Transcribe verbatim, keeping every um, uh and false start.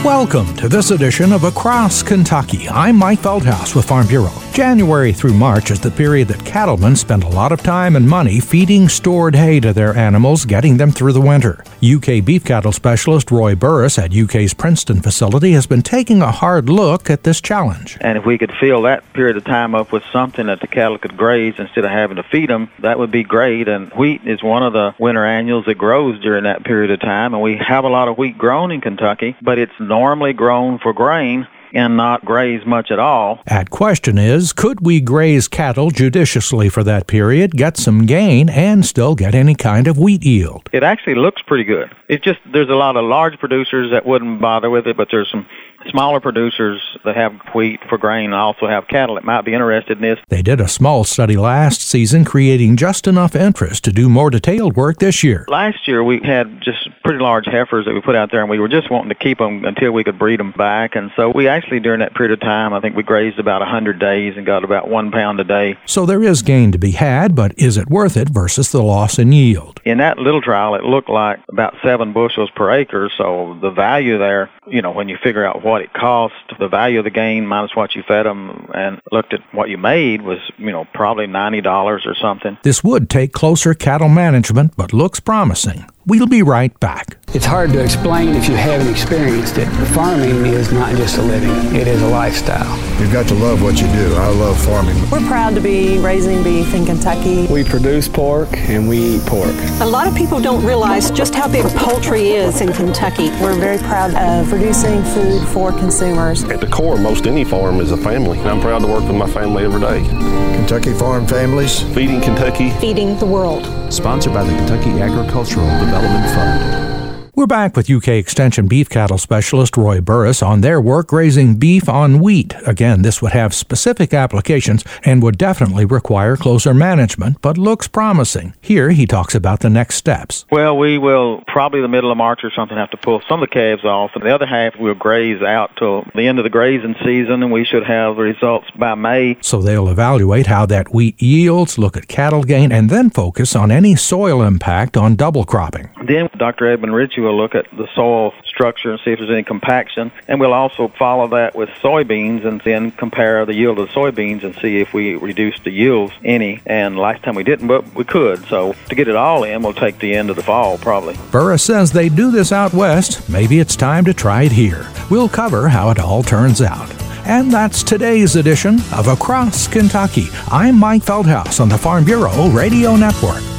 Welcome to this edition of Across Kentucky. I'm Mike Feldhaus with Farm Bureau. January through March is the period that cattlemen spend a lot of time and money feeding stored hay to their animals, getting them through the winter. U K beef cattle specialist Roy Burris at U K's Princeton facility has been taking a hard look at this challenge. And if we could fill that period of time up with something that the cattle could graze instead of having to feed them, that would be great. And wheat is one of the winter annuals that grows during that period of time. And we have a lot of wheat grown in Kentucky, but it's normally grown for grain and not graze much at all. At question is, could we graze cattle judiciously for that period, get some gain, and still get any kind of wheat yield? It actually looks pretty good. It's just there's a lot of large producers that wouldn't bother with it, but there's some smaller producers that have wheat for grain and also have cattle that might be interested in this. They did a small study last season, creating just enough interest to do more detailed work this year. Last year we had just pretty large heifers that we put out there, and we were just wanting to keep them until we could breed them back. And so we actually, during that period of time, I think we grazed about one hundred days and got about one pound a day. So there is gain to be had, but is it worth it versus the loss in yield? In that little trial, it looked like about seven bushels per acre, so the value there, you know, when you figure out what it cost, the value of the gain minus what you fed them and looked at what you made was, you know, probably ninety dollars or something. This would take closer cattle management, but looks promising. We'll be right back. It's hard to explain if you haven't experienced it. Farming is not just a living, it is a lifestyle. You've got to love what you do. I love farming. We're proud to be raising beef in Kentucky. We produce pork and we eat pork. A lot of people don't realize just how big poultry is in Kentucky. We're very proud of producing food for consumers. At the core, most any farm is a family. I'm proud to work with my family every day. Kentucky Farm Families. Feeding Kentucky. Feeding the world. Sponsored by the Kentucky Agricultural Development Fund. We're back with U K Extension beef cattle specialist Roy Burris on their work raising beef on wheat. Again, this would have specific applications and would definitely require closer management, but looks promising. Here he talks about the next steps. Well, we will probably the middle of March or something have to pull some of the calves off, and the other half we'll graze out till the end of the grazing season, and we should have results by May. So they'll evaluate how that wheat yields, look at cattle gain, and then focus on any soil impact on double cropping. Then Doctor Edmund Ritchie will look at the soil structure and see if there's any compaction, and we'll also follow that with soybeans and then compare the yield of the soybeans and see if we reduce the yields any. And last time we didn't, but we could. So to get it all in, we'll take the end of the fall probably. Burris says they do this out west. Maybe it's time to try it here. We'll cover how it all turns out. And that's today's edition of Across Kentucky. I'm Mike Feldhaus on the Farm Bureau Radio Network.